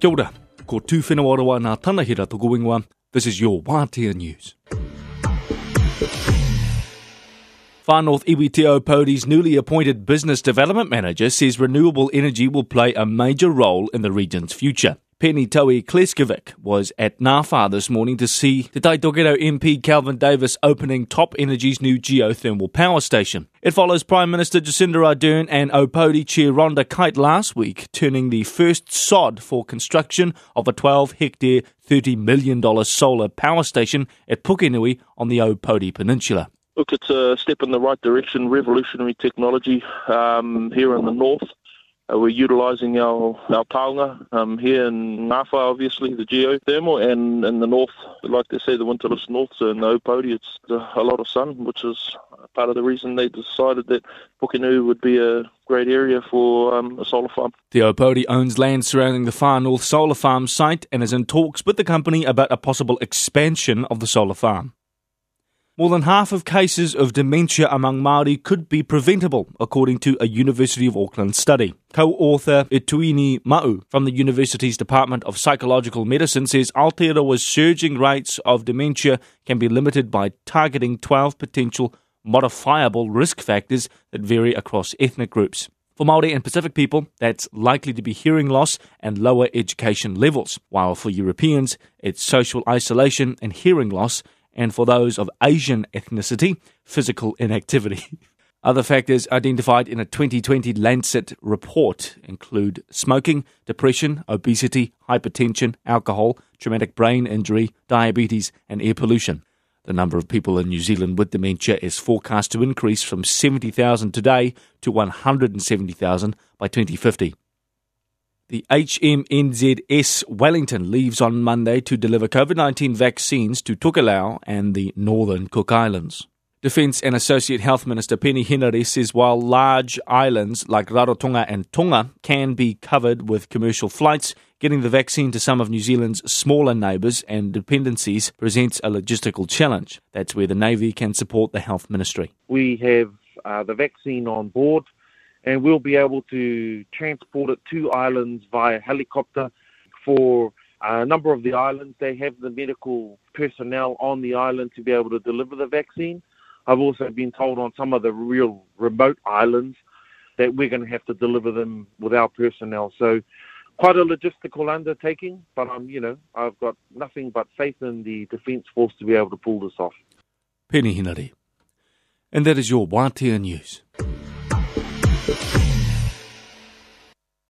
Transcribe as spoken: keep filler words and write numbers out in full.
Kia ora, ko tū whenua rawa nā tanahira toko ingoa. This is your Wātea News. Far North Iwi Te Aupōuri's newly appointed Business Development Manager says renewable energy will play a major role in the region's future. Penny Towie Kleskovic was at Ngāwhā this morning to see Te Tai Tokerau M P Calvin Davis opening Top Energy's new geothermal power station. It follows Prime Minister Jacinda Ardern and Aupōuri Chair Rhonda Kite last week turning the first sod for construction of a twelve hectare, thirty million dollars solar power station at Pukenui on the Aupōuri Peninsula. Look, it's a step in the right direction, revolutionary technology um, here in the north. Uh, we're utilising our, our taonga um, here in Ngāwhā, obviously, the geothermal, and in the north, like they say, the winterless north, so in the Aupōuri, it's a lot of sun, which is part of the reason they decided that Pukenui would be a great area for um, a solar farm. The Aupōuri owns land surrounding the Far North Solar Farm site and is in talks with the company about a possible expansion of the solar farm. More than half of cases of dementia among Māori could be preventable, according to a University of Auckland study. Co-author Ituini Ma'u from the university's Department of Psychological Medicine says Aotearoa's surging rates of dementia can be limited by targeting twelve potential modifiable risk factors that vary across ethnic groups. For Māori and Pacific people, that's likely to be hearing loss and lower education levels, while for Europeans, it's social isolation and hearing loss, and for those of Asian ethnicity, physical inactivity. Other factors identified in a twenty twenty Lancet report include smoking, depression, obesity, hypertension, alcohol, traumatic brain injury, diabetes, and air pollution. The number of people in New Zealand with dementia is forecast to increase from seventy thousand today to one hundred seventy thousand by twenty fifty. The H M N Z S Wellington leaves on Monday to deliver COVID nineteen vaccines to Tokelau and the Northern Cook Islands. Defence and Associate Health Minister Penny Henare says while large islands like Rarotonga and Tonga can be covered with commercial flights, getting the vaccine to some of New Zealand's smaller neighbours and dependencies presents a logistical challenge. That's where the Navy can support the Health Ministry. We have uh, the vaccine on board, and we'll be able to transport it to islands via helicopter. For a number of the islands, they have the medical personnel on the island to be able to deliver the vaccine. I've also been told on some of the real remote islands that we're going to have to deliver them with our personnel. So quite a logistical undertaking, but I'm, you know, I've got nothing but faith in the Defence Force to be able to pull this off. Penny Henare. And that is your Wātea News.